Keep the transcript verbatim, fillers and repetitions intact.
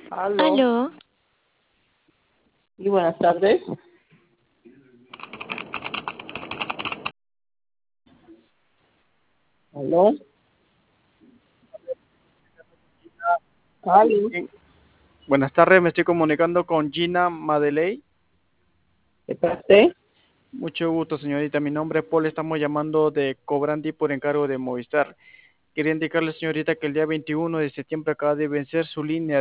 Aló, Aló, y buenas tardes. Aló, aló, Bien, buenas tardes, me estoy comunicando con Gina Madeley. ¿qué pasé? Mucho gusto, señorita. Mi nombre es Paul, estamos llamando de Cobrandi por encargo de Movistar. Quería indicarle, señorita, que el día veintiuno de septiembre acaba de vencer su línea